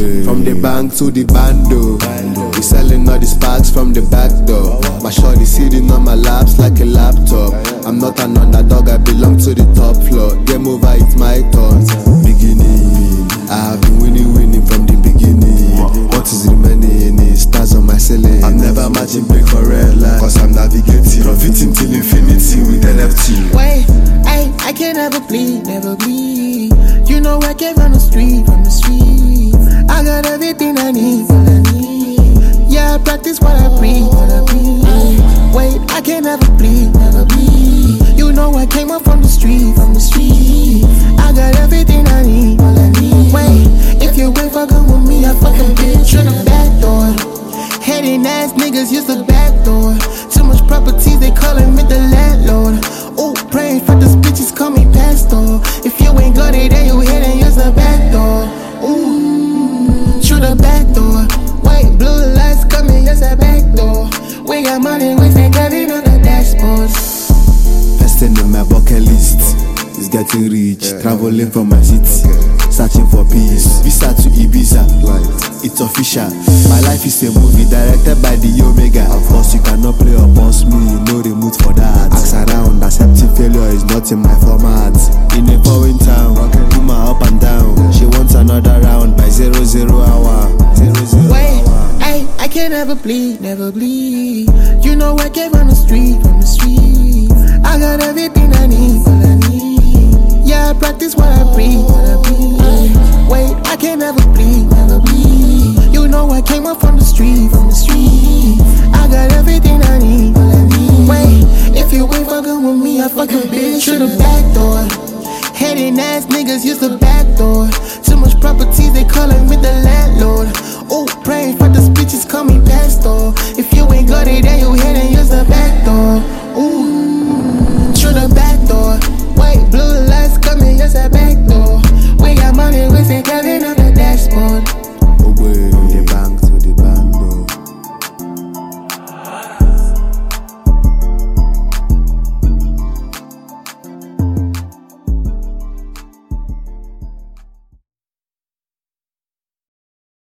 From the bank to the bando, we selling all the sparks from the back door. My shorty sitting on my laps like a laptop. I'm not an underdog, I belong to the top floor. Game over, it's my turn. Beginning, I have been winning from the beginning. What is remaining is stars on my ceiling. I'm never matching break for red line, cause I'm navigating, profiting till infinity with NFT. Wait, I can never bleed, never bleed. You know I came from the street, I got everything I need, all I need. Yeah, I practice what I preach, Wait, I can never bleed, never bleed. You know I came up from the street, I got everything I need, all I need. Wait, if you ain't fucking with me, I fucking bitch through the back door. Heading ass niggas use the back door. Too much properties, they calling me the landlord. Oh, praying for this bitches, call me pastor. If you ain't got it, then you hit and use the back door. Ooh, through the back door. White, blue lights coming, use the back door. We got money, we think it on the dashboard. First thing in my bucket list is getting rich, traveling from my city, searching for peace. Visa to Ibiza, it's official. My life is a movie directed by the Omega. Of course, you cannot play or boss me, no remote for that. Ask around, accepting failure is not in my format. In a foreign town, put my up and down. She wants another round by 00 hour. Wait, I can never bleed, never bleed. You know I came from the street, I got everything I need, all I need. Yeah, I practice what I preach, Wait, I can never bleed, never bleed. You know I came up from the street, I got everything I need, all I need. Wait, if you ain't fucking with me, I fucking bitch through the back door. Heading ass niggas use the back door. Too much properties, they calling me the landlord. Oh, praying for this bitches, call me pastor. If you ain't got it, then you hit and use the back door. Ooh.